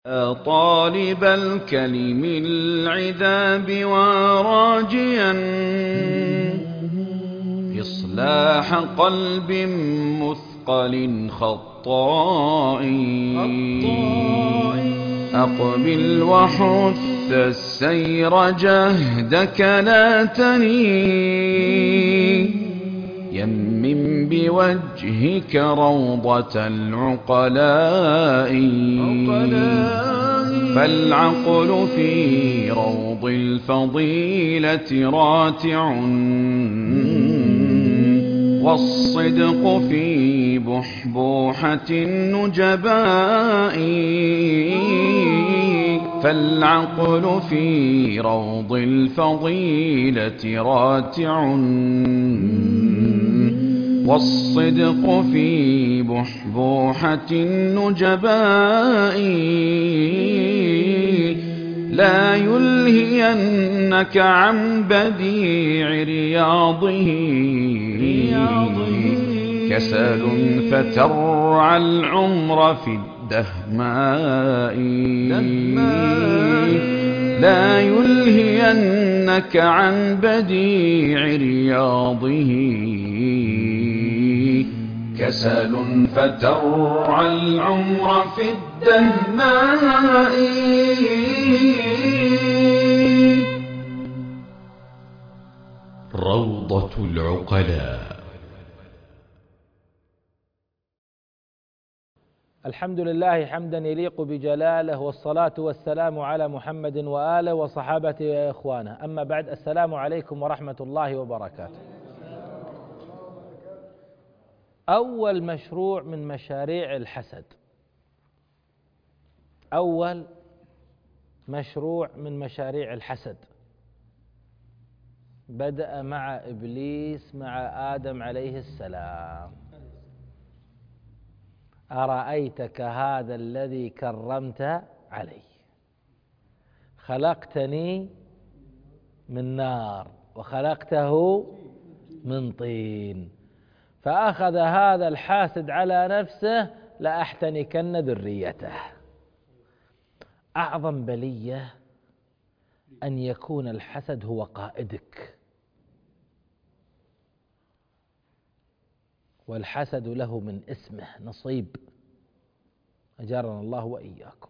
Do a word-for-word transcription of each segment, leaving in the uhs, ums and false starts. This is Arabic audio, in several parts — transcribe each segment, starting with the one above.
طالب الكلم العذاب وراجيا إصلاح قلب مثقل خطاء أقبل وحث السير جهدك لا تني يمم بوجهك روضة العقلاء فالعقل في روض الفضيلة راتع والصدق في بحبوحة النجباء فالعقل في روض الفضيلة راتع والصدق في بحبوحة النجباء لا يلهينك عن بديع رياضه كسل فترعى العمر في الدهماء لا يلهينك عن بديع رياضه كسل فترعى العمر في الدهماء. روضة العقلاء. الحمد لله حمدا يليق بجلاله، والصلاة والسلام على محمد وآله وصحابته وإخوانه، أما بعد، السلام عليكم ورحمة الله وبركاته. أول مشروع من مشاريع الحسد، أول مشروع من مشاريع الحسد بدأ مع إبليس مع آدم عليه السلام. أرأيتك هذا الذي كرمت علي خلقتني من نار وخلقته من طين، فأخذ هذا الحاسد على نفسه لأحتنكن ذريته. أعظم بلية أن يكون الحسد هو قائدك، والحسد له من اسمه نصيب، أجارنا الله وإياكم.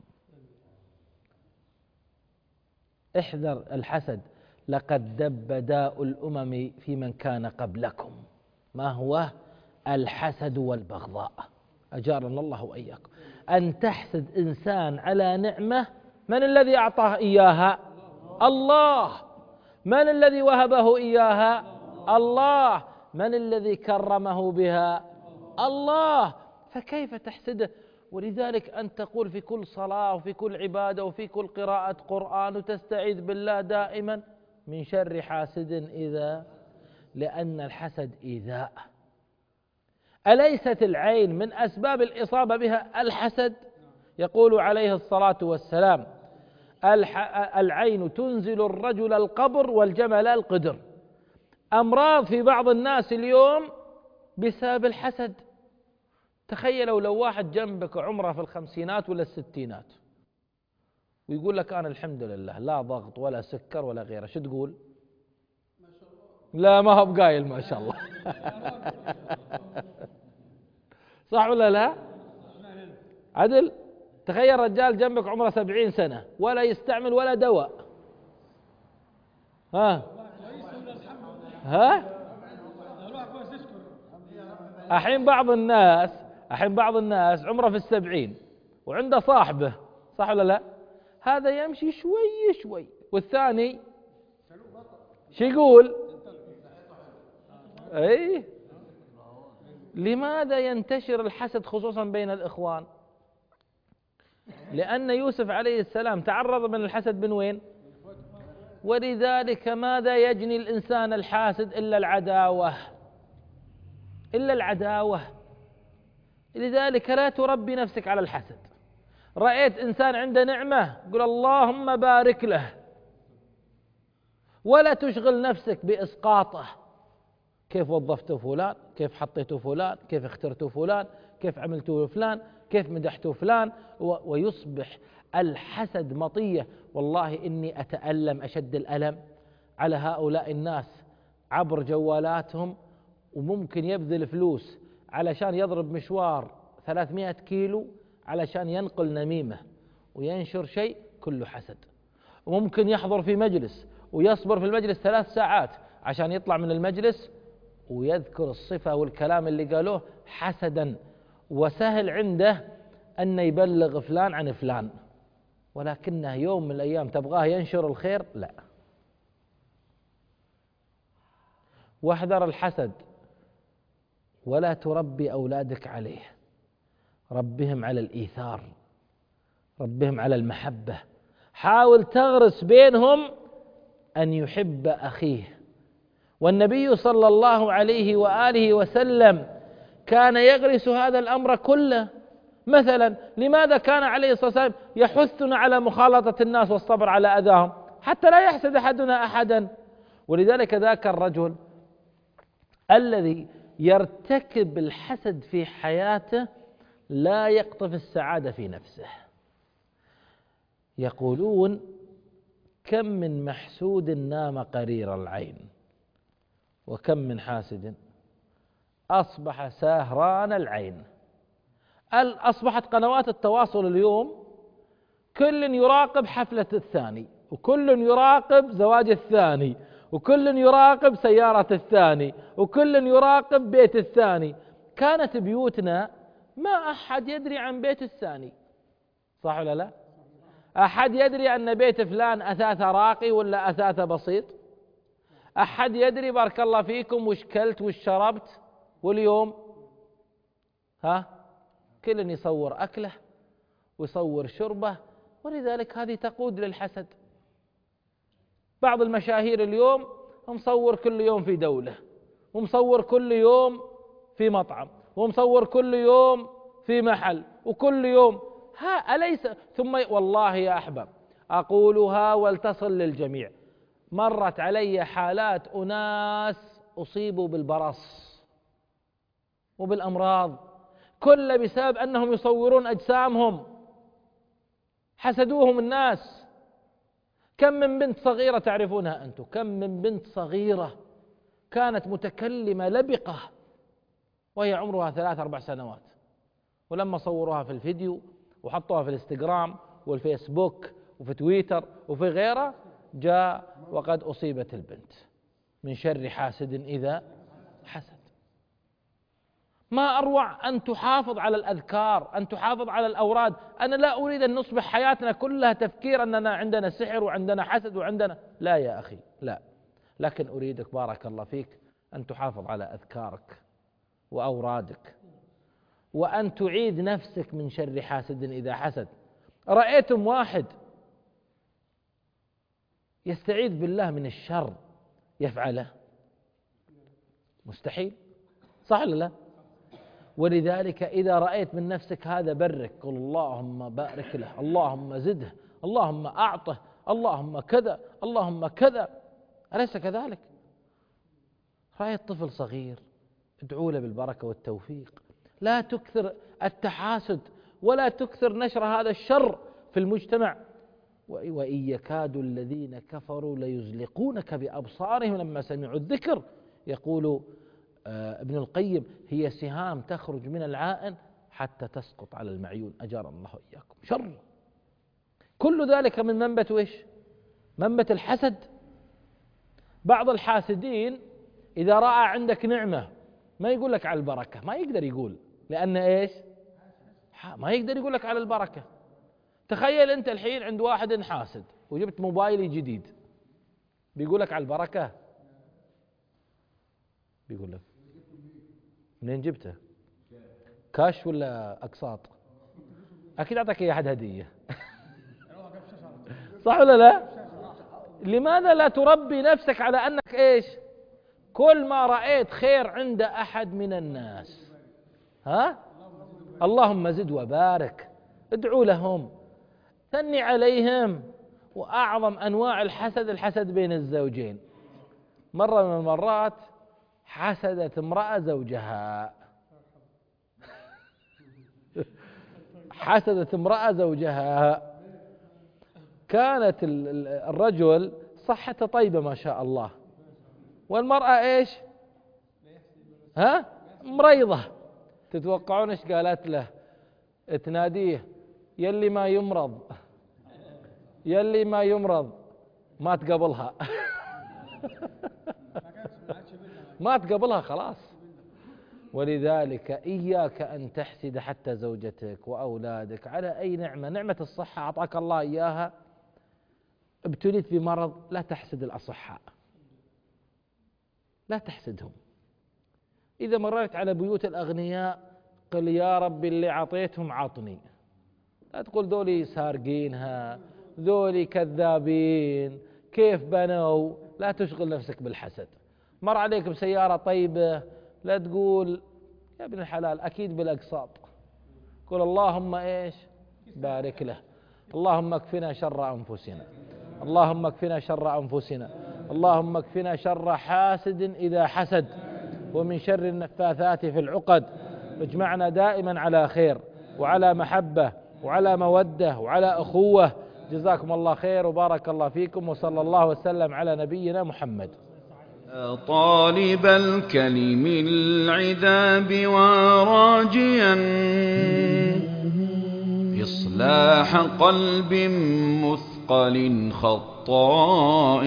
احذر الحسد، لقد دب داء الأمم في من كان قبلكم. ما هو؟ الحسد والبغضاء، أجارنا الله وإياكم. أن تحسد إنسان على نعمة، من الذي أعطاه إياها؟ الله. من الذي وهبه إياها؟ الله. من الذي كرمه بها؟ الله. فكيف تحسده؟ ولذلك أن تقول في كل صلاة وفي كل عبادة وفي كل قراءة قرآن وتستعيذ بالله دائما من شر حاسد إذا، لأن الحسد إيذاء. أليست العين من أسباب الإصابة بها الحسد؟ يقول عليه الصلاة والسلام: العين تنزل الرجل القبر والجمل القدر. أمراض في بعض الناس اليوم بسبب الحسد. تخيلوا لو واحد جنبك عمره في الخمسينات ولا الستينات ويقول لك أنا الحمد لله لا ضغط ولا سكر ولا غيره، شو تقول؟ لا، ما هو بقايل ما شاء الله. صح ولا لا؟ عدل. تخيل رجال جنبك عمره سبعين سنة ولا يستعمل ولا دواء. ها ها الحين بعض الناس الحين بعض الناس عمره في السبعين وعنده صاحبه، صح ولا لا؟ هذا يمشي شوي شوي والثاني شو يقول؟ اي. لماذا ينتشر الحسد خصوصا بين الإخوان؟ لأن يوسف عليه السلام تعرض من الحسد من وين؟ ولذلك ماذا يجني الإنسان الحاسد إلا العداوة، إلا العداوة. لذلك لا تربي نفسك على الحسد. رأيت إنسان عنده نعمة قل اللهم بارك له، ولا تشغل نفسك بإسقاطه. كيف وظفته فلان، كيف حطيته فلان، كيف اخترته فلان، كيف عملته فلان، كيف مدحته فلان، ويصبح الحسد مطية. والله إني أتألم أشد الألم على هؤلاء الناس عبر جوالاتهم، وممكن يبذل فلوس علشان يضرب مشوار ثلاثمائة كيلو علشان ينقل نميمة وينشر شيء كله حسد، وممكن يحضر في مجلس ويصبر في المجلس ثلاث ساعات عشان يطلع من المجلس ويذكر الصفة والكلام اللي قالوه حسدا، وسهل عنده أن يبلغ فلان عن فلان، ولكنه يوم من الأيام تبغاه ينشر الخير، لا. واحذر الحسد ولا تربي أولادك عليه، ربهم على الإيثار، ربهم على المحبة، حاول تغرس بينهم أن يحب أخيه. والنبي صلى الله عليه وآله وسلم كان يغرس هذا الأمر كله. مثلا لماذا كان عليه الصلاة والسلام يحثنا على مخالطة الناس والصبر على أذاهم حتى لا يحسد أحدنا أحدا؟ ولذلك ذاك الرجل الذي يرتكب الحسد في حياته لا يقطف السعادة في نفسه. يقولون كم من محسود نام قرير العين، وكم من حاسد أصبح سهران العين. أصبحت قنوات التواصل اليوم كل يراقب حفلة الثاني، وكل يراقب زواج الثاني، وكل يراقب سيارة الثاني، وكل يراقب بيت الثاني. كانت بيوتنا ما أحد يدري عن بيت الثاني، صح ولا لا؟ أحد يدري أن بيت فلان أثاثه راقي ولا أثاثه بسيط؟ أحد يدري بارك الله فيكم وش كلت وش شربت؟ واليوم ها كل يصور أكله ويصور شربه، ولذلك هذه تقود للحسد. بعض المشاهير اليوم مصور كل يوم في دولة، ومصور كل يوم في مطعم، ومصور كل يوم في محل، وكل يوم ها أليس ثم والله يا أحباب أقولها ولتصل للجميع، مرت علي حالات أناس أصيبوا بالبرص وبالأمراض كل بسبب أنهم يصورون أجسامهم، حسدوهم الناس. كم من بنت صغيرة تعرفونها أنتم، كم من بنت صغيرة كانت متكلمة لبقة وهي عمرها ثلاث أربع سنوات، ولما صوروها في الفيديو وحطوها في الانستغرام والفيسبوك وفي تويتر وفي غيره جاء وقد أصيبت البنت من شر حاسد إذا حسد. ما أروع أن تحافظ على الأذكار، أن تحافظ على الأوراد. أنا لا أريد أن نصبح حياتنا كلها تفكير أننا عندنا سحر وعندنا حسد وعندنا، لا يا أخي لا، لكن أريدك بارك الله فيك أن تحافظ على أذكارك وأورادك، وأن تعيد نفسك من شر حاسد إذا حسد. رأيتم واحد يستعيذ بالله من الشر يفعله؟ مستحيل، صح ولا لا؟ ولذلك إذا رأيت من نفسك هذا برك، قل اللهم بارك له، اللهم زده، اللهم أعطه، اللهم كذا، اللهم كذا، أليس كذلك؟ رأيت طفل صغير ادعوا له بالبركة والتوفيق. لا تكثر التحاسد ولا تكثر نشر هذا الشر في المجتمع. وإن يكاد الذين كفروا ليزلقونك بأبصارهم لما سمعوا الذكر. يقول ابن القيم هي سهام تخرج من العائن حتى تسقط على المعيون، أجار الله إياكم شر. كل ذلك من منبت وإيش؟ منبت الحسد. بعض الحاسدين إذا رأى عندك نعمة ما يقول لك على البركة، ما يقدر يقول، لأن إيش؟ ما يقدر يقول لك على البركة. تخيل أنت الحين عند واحد حاسد وجبت موبايلي جديد، بيقول لك على البركة؟ بيقول لك منين جبته؟ كاش ولا أقساط؟ أكيد أعطاك إياه أحد هدية. صح ولا لا؟ لماذا لا تربي نفسك على أنك إيش؟ كل ما رأيت خير عند أحد من الناس ها اللهم زد وبارك، ادعوا لهم، ثني عليهم. وأعظم أنواع الحسد الحسد بين الزوجين. مرة من المرات حسدت امرأة زوجها، حسدت امرأة زوجها كانت الرجل صحته طيبة ما شاء الله، والمرأة إيش؟ ها؟ مريضة. تتوقعون إيش قالت له؟ تناديه يلي ما يمرض يلي ما يمرض ما تقبلها. ما تقبلها خلاص. ولذلك إياك أن تحسد حتى زوجتك وأولادك على أي نعمة. نعمة الصحة أعطاك الله إياها، ابتليت بمرض، لا تحسد الأصحاء، لا تحسدهم. إذا مررت على بيوت الأغنياء قل يا رب اللي عطيتهم عطني، لا تقول ذولي سارقينها، ذولي كذابين، كيف بنوا. لا تشغل نفسك بالحسد. مر عليك بسيارة طيبة، لا تقول يا ابن الحلال أكيد بالأقساط، قل اللهم إيش بارك له. اللهم اكفنا شر أنفسنا، اللهم اكفنا شر أنفسنا، اللهم اكفنا شر حاسد إذا حسد، ومن شر النفاثات في العقد. اجمعنا دائما على خير وعلى محبة وعلى مودة وعلى أخوة. جزاكم الله خير وبارك الله فيكم، وصلى الله وسلم على نبينا محمد. طالب الكلم العذاب وراجيا إصلاح قلب مثقل خطاء،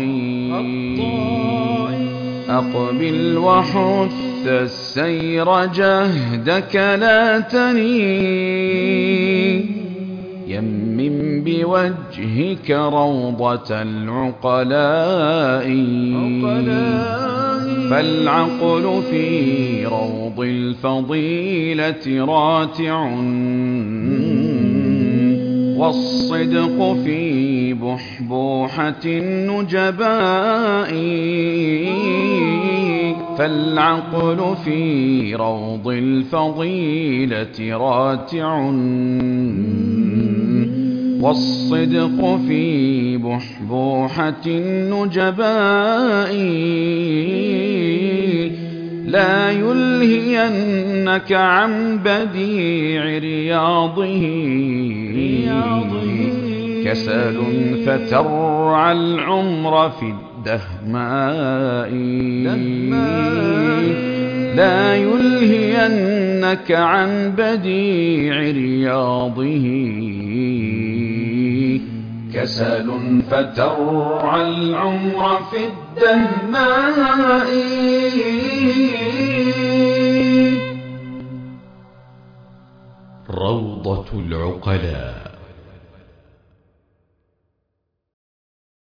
أقبل وحث السير جهدك لا تني، يمم بوجهك روضة العقلاء، فالعقل في روض الفضيلة راتع، والصدق في بحبوحة النجباء، فالعقل في روض الفضيلة راتع، والصدق في بحبوحة النجباء، لا يلهينك عن بديع رياضه كسل فترعى العمر في الدهماء، لا يلهينك عن بديع رياضه كسل فترعى العمر في الدهماء. روضة العقلاء.